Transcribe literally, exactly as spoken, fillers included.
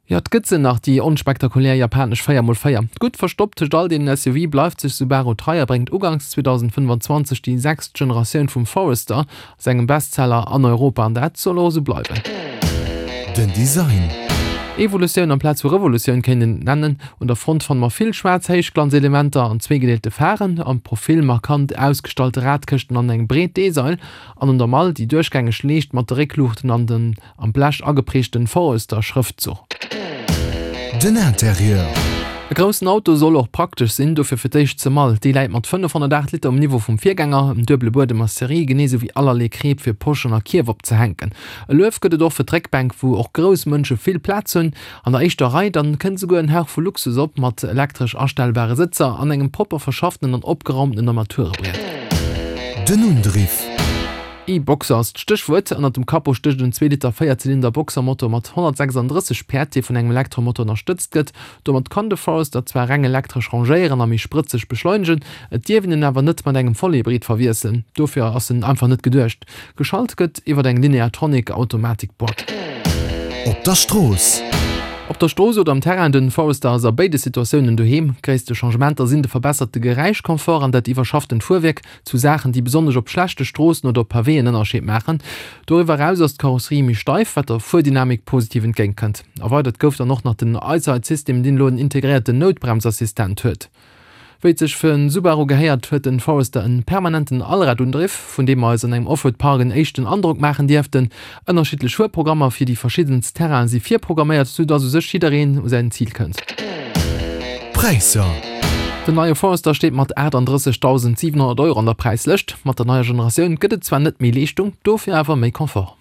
Ja, gëtze nach die unspektakulär japanisch Feier mal Feier. Gut verstoppt all den S U V bleibt sich Subaru drei bringt ugangs zwanzig fünfundzwanzig die sechste Generation vom Forester, seinem Bestseller an Europa an der so lose bleiben. Den Design. Evolution am Platz zur Revolution können nennen und der Front von mal viel Schwarzheichglanzelementer an zwei gedelte Fähren am Profil markant ausgestaltete Radkirchten an eng Bret Deseil an und normal die Durchgänge schlägt Materieluchten an den am Blasch angeprechten Forester Schriftzug. Den Interieur. E großen Auto soll auch praktisch sinn dofir fir deich zemal. Die Leiit mat fünfhundertacht Liter am Niveau vum Viergänger em dëble Bur de Masserie genese wie allerlei Kreb fir Porsche a Kiew opzehenken. E Louf gëtt doch fir Dreckbank, wo och gros Mënsche viel Platz hunn. An der Eichterei dann kën se go en Herr vu Luxus op mat elektrisch erstellbare Sitzer an engem proper verschafften an opgeraumten Armature bret. Den Undriff. E-Boxer ist Stichwort an dem Kapo stich den zwei Liter Feierzylinder Boxermotor mat hundertsechsunddreißig P R T vun engem Elektromotor unterstützt gëtt, dommer kann de Forester zwei Ränge elektrisch rangieren an mich spritzig beschleunigen, et Diwen den awer net man engem Vollhybrid verwiesen. Dofir ass den einfach net gedurcht. Geschalt gëtt iwwer eng Lineatronic Automatikbord. Op der Stroos. Op der Stoße oder am Terrain den Forester as beide Situationen duhem gräste Changementer sind de verbesserte Gereichkomfort an dat iwwerschafften Fuhrwerk zu Sachen, die besonders op schlechte Stroßen oder Paveen ënnerscheet machen. Darüber raus ist Karosserie mi steif, wat der Fuhrdynamik positiv entgehen könnt. Erweitert gouft er noch nach den Allzeitsystem den lohn integrierte Notbremsassistent huet. Wéi sech fir en Subaru geheiert huet den Forester en permanenten Allradundriff, vun dem er an engem Offroad-Parken echten Andruck machen Diften, ënnerschiedle Schulprogrammer fir die verschiedensten Terrain sie vier programmiert, so dat se sech schiedereen se Ziel kënnt. Preiser. Den neue Forester steht mat dreiunddreißigtausendsiebenhundert Euro an der Preis lecht, mat der neue Generation gëtt zwar net mé Lichtung, dofir awer méi Komfort.